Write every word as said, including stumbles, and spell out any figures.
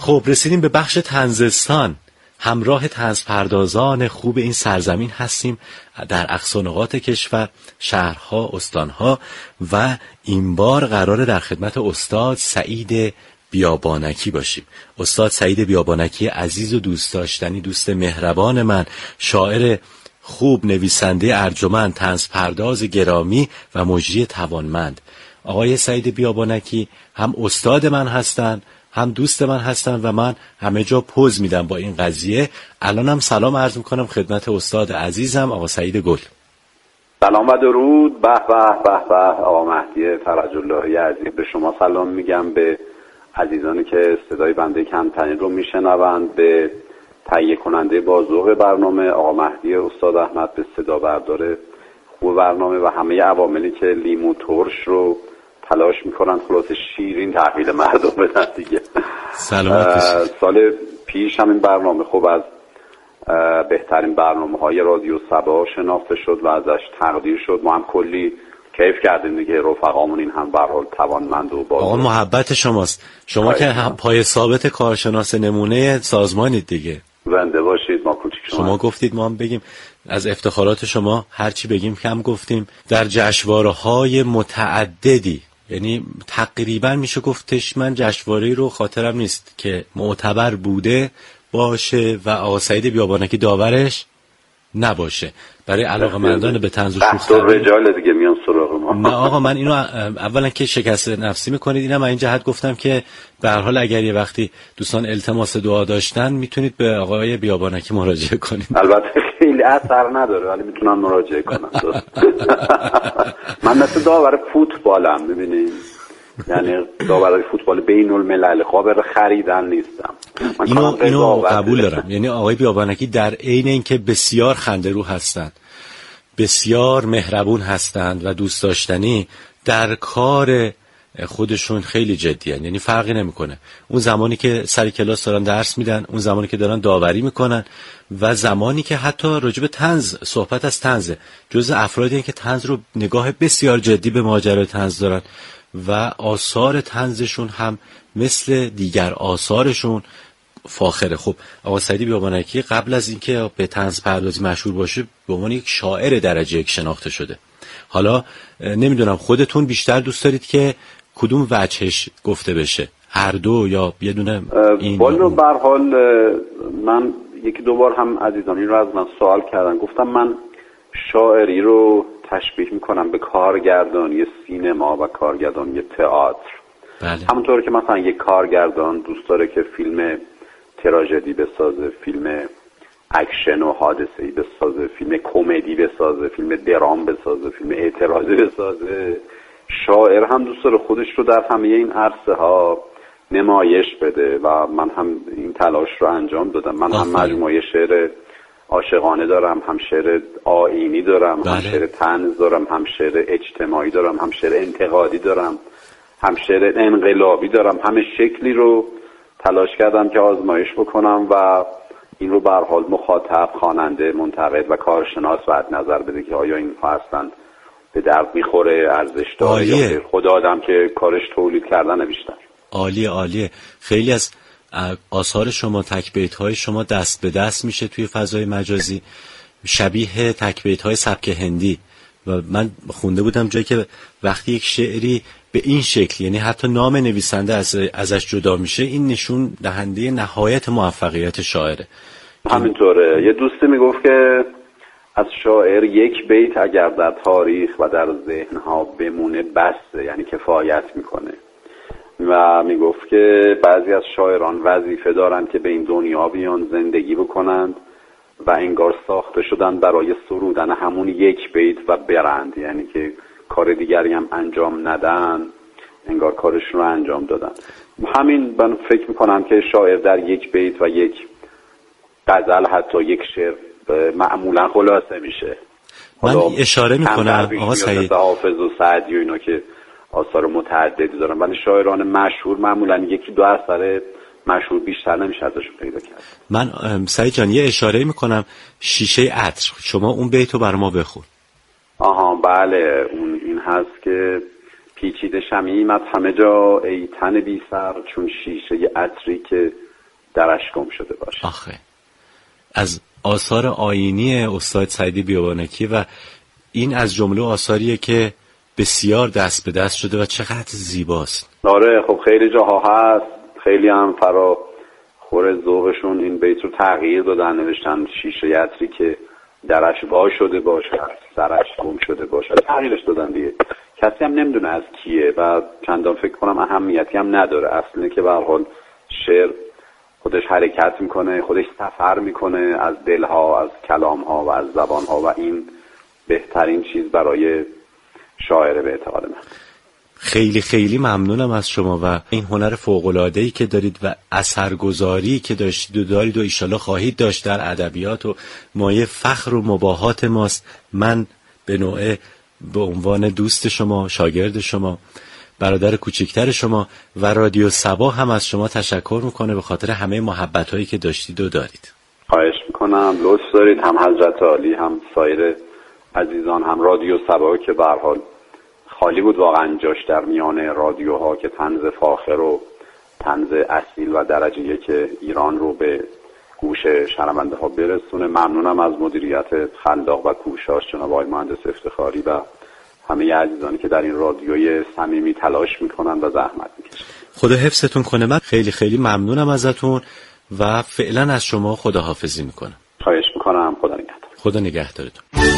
خب رسیدیم به بخش طنزستان. همراه طنزپردازان خوب این سرزمین هستیم در اقصا نقاط کشور، شهرها، استانها و این بار قراره در خدمت استاد سعید بیابانکی باشیم. استاد سعید بیابانکی عزیز و دوست داشتنی، دوست مهربان من، شاعر خوب، نویسنده ارجمند، طنزپرداز گرامی و مجری توانمند. آقای سعید بیابانکی هم استاد من هستن، هم دوست من هستن و من همه جا پوز میدم با این قضیه. الانم سلام عرض میکنم خدمت استاد عزیزم آقا سعید گل. سلام و درود. به به به به. آقا مهدی فرج اللهی عزیز، به شما سلام میگم، به عزیزانی که صدای بنده کمترین رو میشنوند، به تهیه کننده بازوق برنامه آقا مهدی استاد احمد، به صدا بردار خوب برنامه و همه عواملی که لیمو ترش رو تلاش میکنن خلاص شیرین تحویل مردم بدن دیگه. سلامت. سال پیش هم این برنامه خوب از بهترین برنامه های رادیو صبا شناخته شد و ازش تقدیر شد. ما هم کلی کیف کردیم دیگه، رفقامون این هم به هر حال توانمند و باز. آقا محبت شماست. شما که هم پای ثابت کارشناس نمونه سازمانید دیگه. زنده باشید. ما کوچیک شما شما گفتید ما هم بگیم. از افتخارات شما هرچی بگیم کم گفتیم. در جشنواره‌های متعددی، یعنی تقریبا میشه گفتش من جشنواره‌ای رو خاطرم نیست که معتبر بوده باشه و آقا سعید بیابانکی داورش نباشه. برای علاقه‌مندان به طنز و شوخی رجال دیگه میان سراغ ما. نه آقا، من اینو اولا که شکست نفسی میکنید، اینم این جهت گفتم که به هر حال اگر یه وقتی دوستان التماس دعا داشتن میتونید به آقای بیابانکی مراجعه کنید. البته خیلی اثر نداره ولی میتونن مراجعه کنن. من مثل داور فوتبالم، ببینید، یعنی داورای فوتبال بین الملل، قابل خریدن نیستم. اینو اینو قبول دارم. یعنی آقای بیابانکی در عین اینکه بسیار خنده‌رو هستند، بسیار مهربون هستند و دوست داشتنی، در کار خودشون خیلی جدی هستند. یعنی فرقی نمیکنه اون زمانی که سر کلاس دارن درس میدن، اون زمانی که دارن داوری میکنن و زمانی که حتی راجب طنز صحبت از طنزه. جزء افرادی هستند که طنز رو نگاه بسیار جدی به ماجرای طنز دارن و آثار طنزشون هم مثل دیگر آثارشون فاخره. خب آقا سعید بیابانکی قبل از اینکه به طنز پردازی مشهور باشه به عنوان یک شاعر درجه یک شناخته شده. حالا نمیدونم خودتون بیشتر دوست دارید که کدوم وجهش گفته بشه، هر دو یا یه دونه؟ این والا به هر حال من یکی دو بار هم عزیزانی رو از من سوال کردن، گفتم من شاعری رو تشبیه میکنم به کارگردانی سینما و کارگردانی تئاتر. بله. همونطور که مثلا یک کارگردان دوست داره که فیلم تراژدی بسازه، فیلم اکشن و حادثه‌ای بسازه، فیلم کمدی بسازه، فیلم درام بسازه، فیلم اعتراضی بسازه، شاعر هم دوست داره خودش رو در همه این عرصه ها نمایش بده و من هم این تلاش رو انجام دادم. من هم مجموعه شعر عاشقانه دارم، هم شعر آیینی دارم، بله. هم شعر طنز دارم، هم شعر اجتماعی دارم، هم شعر انتقادی دارم، هم شعر انقلابی دارم. همه شکلی رو تلاش کردم که آزمایش بکنم و این رو به هر حال مخاطب، خواننده، منتقد و کارشناس بعد نظر بده که آیا این هستن به درد میخوره، ارزش داره یا خود آدم که کارش تولید کردن بیشتر. عالیه عالیه. خیلی از آثار شما، تکبیت های شما دست به دست میشه توی فضای مجازی، شبیه تکبیت های سبک هندی. و من خونده بودم جایی که وقتی یک شعری به این شکل، یعنی حتی نام نویسنده از ازش جدا میشه، این نشون دهنده نهایت موفقیت شاعره. همینطوره. یه دوستی میگفت که از شاعر یک بیت اگر در تاریخ و در ذهنها بمونه بسه، یعنی کفایت میکنه. و میگفت که بعضی از شاعران وظیفه دارن که به این دنیا بیان، زندگی بکنند و انگار ساخته شدن برای سرودن همون یک بیت و برند، یعنی که کار دیگری هم انجام ندن، انگار کارشون رو انجام دادن. همین من فکر میکنم که شاعر در یک بیت و یک غزل، حتی یک شعر، معمولا خلاصه میشه. من اشاره میکنم آقا سعید، حافظ و سعدی و اینا که آثار متعددی دارن، ولی شاعران مشهور معمولا یکی دو اثر مشهور بیشتر نمیشه ازشون پیدا کرد. من سعید جان یه اشاره میکنم، شیشه عطر، شما اون بیتو بر ما بخون. آها بله، اون این هست که پیچیده شمیمت همه جا ای تن بی سر، چون شیشه عطری که درش گم شده باشه. آخه از آثار آیینی استاد سعیدی بیابانکی و این از جمله آثاریه که بسیار دست به دست شده و چقدر زیباست. آره خب خیلی جاها هست، خیلی هم فرا خور ذوقشون این بیت رو تغییر دادن، نوشتن شیشه یتری که درش وا شده باشه، سرش گم شده باشه، تغییرش دادن دیگه. کسی هم نمیدونه از کیه و چندان فکر کنم اهمیتی هم نداره. اصلا که به هر حال شعر خودش حرکت میکنه، خودش سفر میکنه از دلها، از کلامها و از زبانها و این بهترین چیز برای شاعره به اعتقاد من. خیلی خیلی ممنونم از شما و این هنر فوق‌العاده‌ای که دارید و اثرگذاری که داشتید و دارید و ایشالله خواهید داشت در ادبیات و مایه فخر و مباهات ماست. من به نوعه به عنوان دوست شما، شاگرد شما، برادر کوچکتر شما و رادیو صبا هم از شما تشکر میکنه به خاطر همه محبت‌هایی که داشتید و دارید. خواهش میکنم، لطف دارید. هم حضرت عالی، هم سایر عزیزان، هم رادیو صبا که به هر حال خالی بود واقعا جاش در میان رادیوها که طنز فاخر و طنز اصیل و درجه یک ایران رو به گوش شنونده ها برسونه. ممنونم از مدیریت خلاق و کوشاش جناب آقای مهندس افتخاری و همه عزیزانی که در این رادیوی صمیمی تلاش میکنن و زحمت میکشن. خدا حفظتون کنه. من خیلی خیلی ممنونم ازتون و فعلا از شما خداحافظی میکنم. خواهش میکنم. خدا نگهدار. خدا نگهدارتون.